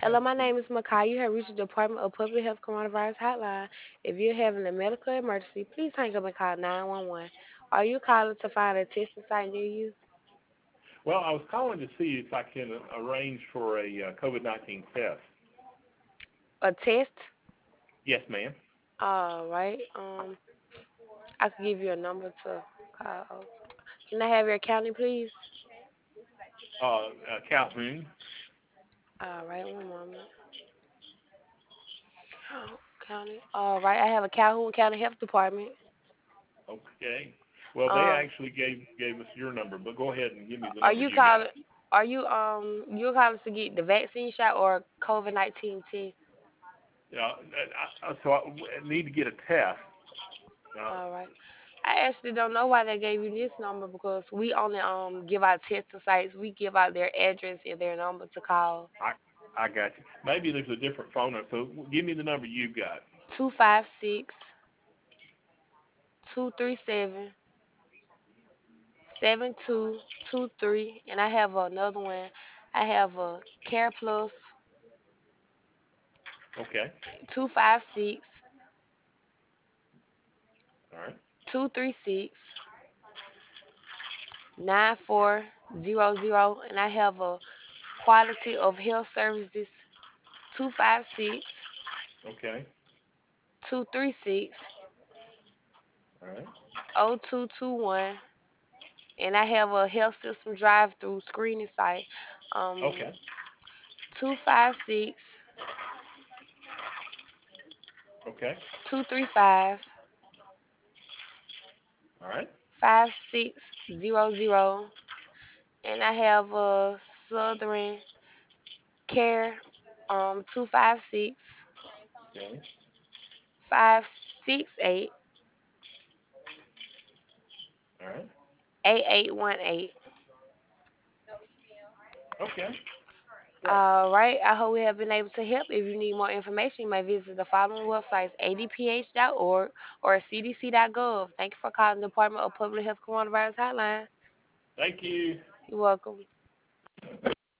Hello, my name is Makai. You have reached the Department of Public Health Coronavirus Hotline. If you're having a medical emergency, please hang up and call 911. Are you calling to find a testing site near you? Well, I was calling to see if I can arrange for a COVID-19 test. A test? Yes, ma'am. All right. I can give you a number to call. Can I have your county, please? Calhoun. All right, one moment. County. All right, I have a Calhoun County Health Department. Okay. Well, they Um, actually gave us your number, but go ahead and give me the are number you you got. calling? Are you calling to get the vaccine shot or COVID-19 test? So I need to get a test. Uh, All right. I actually don't know why they gave you this number because we only give out testing sites. We give out their address and their number to call. I I got you. Maybe there's a different phone number. So give me the number you got. 256-237-7223. And I have another one. I have a Care Plus Okay. 256 All right. 236 9400. And I have a Quality of Health Services 256 Okay. 236 All right. 0221. And I have a health system drive through screening site. Um, Okay. 256 Okay. 235 All right. 5600. And I have a Southern Care 256 Okay. 568 All right. 8818. Okay. Great. All right. I hope we have been able to help. If you need more information, you may visit the following websites: adph.org or cdc.gov. Thank you for calling the Department of Public Health Coronavirus Hotline. Thank you. You're welcome.